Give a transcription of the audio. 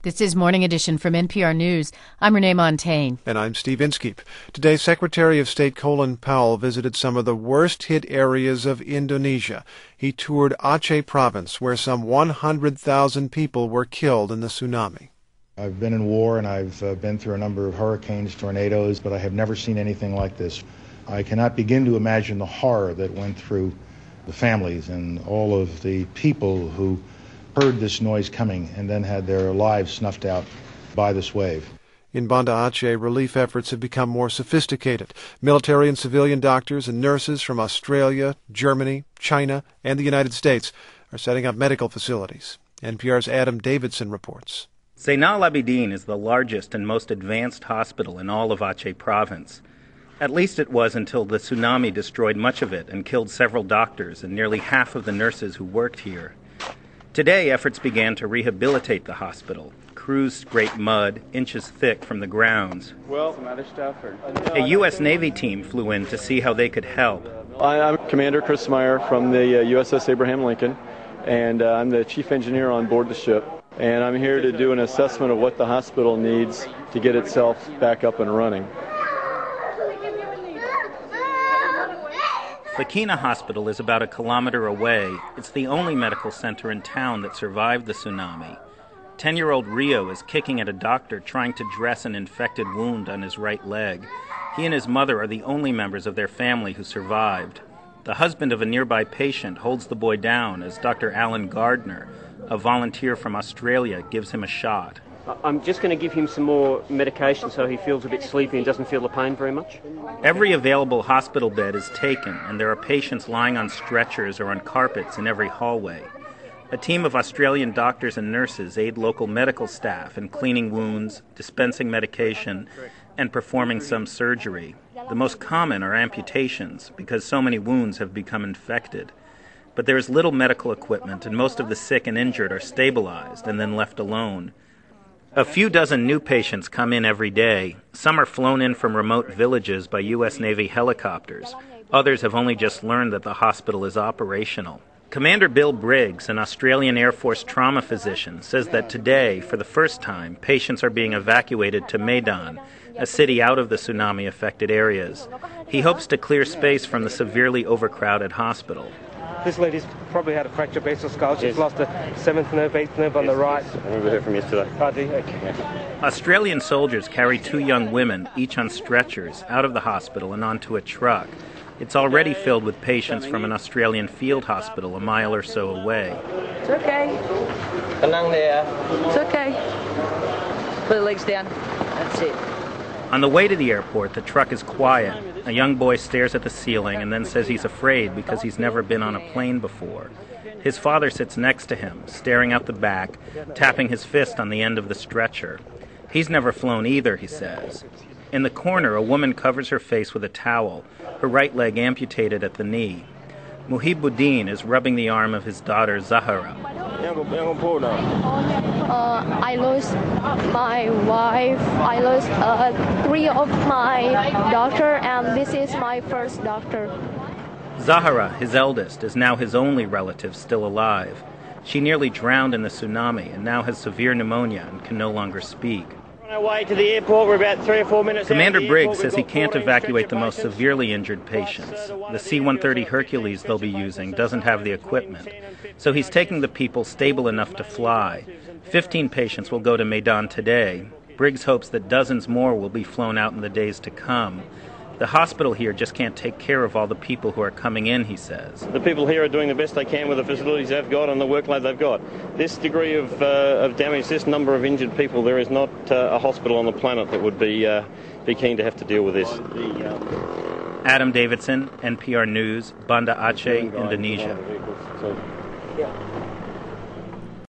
This is Morning Edition from NPR News. I'm Renee Montaigne. And I'm Steve Inskeep. Today, Secretary of State Colin Powell visited some of the worst-hit areas of Indonesia. He toured Aceh province, where some 100,000 people were killed in the tsunami. I've been in war and I've been through a number of hurricanes, tornadoes, but I have never seen anything like this. I cannot begin to imagine the horror that went through the families and all of the people who heard this noise coming and then had their lives snuffed out by this wave. In Banda Aceh, relief efforts have become more sophisticated. Military and civilian doctors and nurses from Australia, Germany, China, and the United States are setting up medical facilities. NPR's Adam Davidson reports. Zainal Abidin is the largest and most advanced hospital in all of Aceh province. At least it was until the tsunami destroyed much of it and killed several doctors and nearly half of the nurses who worked here. Today, efforts began to rehabilitate the hospital. Crews scraped mud inches thick from the grounds. A U.S. Navy team flew in to see how they could help. I'm Commander Chris Meyer from the USS Abraham Lincoln, and I'm the chief engineer on board the ship. And I'm here to do an assessment of what the hospital needs to get itself back up and running. Lakina Hospital is about a kilometer away. It's the only medical center in town that survived the tsunami. 10-year-old Rio is kicking at a doctor trying to dress an infected wound on his right leg. He and his mother are the only members of their family who survived. The husband of a nearby patient holds the boy down as Dr. Alan Gardner, a volunteer from Australia, gives him a shot. I'm just going to give him some more medication so he feels a bit sleepy and doesn't feel the pain very much. Every available hospital bed is taken, and there are patients lying on stretchers or on carpets in every hallway. A team of Australian doctors and nurses aid local medical staff in cleaning wounds, dispensing medication, and performing some surgery. The most common are amputations, because so many wounds have become infected. But there is little medical equipment, and most of the sick and injured are stabilized and then left alone. A few dozen new patients come in every day. Some are flown in from remote villages by U.S. Navy helicopters. Others have only just learned that the hospital is operational. Commander Bill Briggs, an Australian Air Force trauma physician, says that today, for the first time, patients are being evacuated to Medan, a city out of the tsunami-affected areas. He hopes to clear space from the severely overcrowded hospital. This lady's probably had a fractured basal skull. She's lost a 7th nerve, 8th nerve on the right. I remember her from yesterday. Oh, do you? Okay. Australian soldiers carry 2 young women, each on stretchers, out of the hospital and onto a truck. It's already filled with patients from an Australian field hospital a mile or so away. It's okay. It's okay. Put the legs down. That's it. On the way to the airport, the truck is quiet. A young boy stares at the ceiling and then says he's afraid because he's never been on a plane before. His father sits next to him, staring out the back, tapping his fist on the end of the stretcher. He's never flown either, he says. In the corner, a woman covers her face with a towel, her right leg amputated at the knee. Muhibuddin is rubbing the arm of his daughter, Zahara. I lost my wife. I lost 3 of my daughter, and this is my first daughter. Zahara, his eldest, is now his only relative still alive. She nearly drowned in the tsunami and now has severe pneumonia and can no longer speak. On our way to the airport, we're about 3 or 4 minutes. Commander Briggs says he can't evacuate the most severely injured patients. The C-130 Hercules they'll be using doesn't have the equipment, so he's taking the people stable enough to fly. 15 patients will go to Medan today. Briggs hopes that dozens more will be flown out in the days to come. The hospital here just can't take care of all the people who are coming in, he says. The people here are doing the best they can with the facilities they've got and the workload they've got. This degree of damage, this number of injured people, there is not a hospital on the planet that would be keen to have to deal with this. Adam Davidson, NPR News, Banda Aceh, Indonesia.